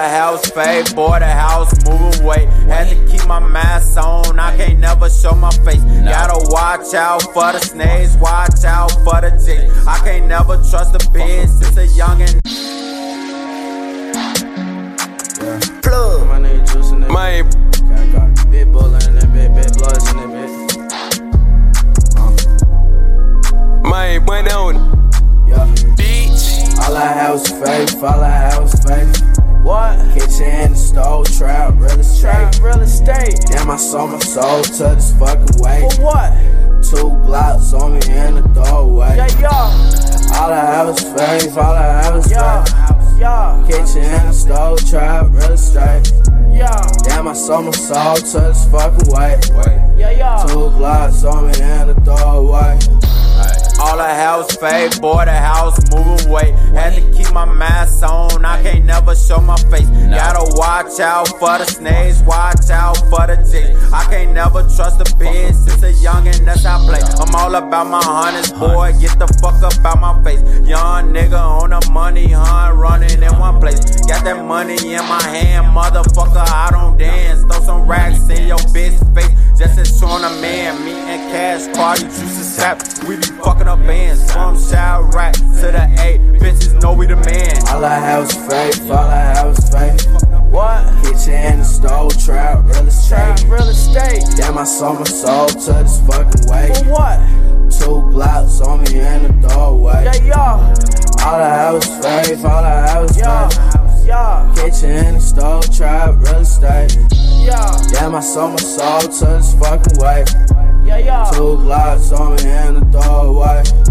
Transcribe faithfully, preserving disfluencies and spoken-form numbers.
house fade, bought a house, move away. Had to keep my mask on, I can't never show my face. Gotta watch out for the snakes, watch out for the jigs. I can't never trust a bitch since a youngin'. Yeah. Plug. My nigga Juice in that My bitch. Big buller in that bitch, big bloods in that bitch. My went on. Yeah. Beach. All I have was faith, all I have was faith. What? Kitchen in the stove, trap, real estate. Trap, real estate. Damn, I sold my soul to this fucking way. For what? Two Glocks on me in the doorway. Yeah, yeah. All I have is faith, all I have is Yeah, faith. yeah. Kitchen in the stove, trap, real estate. Yeah, Damn, I sold my soul to this fucking way. yeah, yeah. Two Glocks on me in the doorway. All the house fade, bought a house, move away. Had to keep my mask on, I can't never show my face. Gotta watch out for the snakes, watch out for the jigs. I can't never trust a bitch since a youngin', that's how I play. I'm all about my hunters, boy, get the fuck up out my face. Young nigga on the money hunt, running in one place. Got that money in my hand, motherfucker, I don't dance. Throw some racks in your bitch face, just as showing a man. Me and Cash, Cardi, Juice, and Sap, we be fucking up bands. From Child Rack to the eight, bitches know we the man. All I have is faith, all I have is faith. What? Kitchen in the stove, trap, real estate. Trap, real estate. Damn, I sold my soul to this fucking way. For what? Two Glocks on me in the doorway. Yeah, yeah. All I have is faith, all I have is Yeah, faith. yeah. Kitchen in the stove, trap, real estate. Yeah, Damn, I sold my soul to this fucking way. yeah, yeah. Two Glocks on me in the doorway.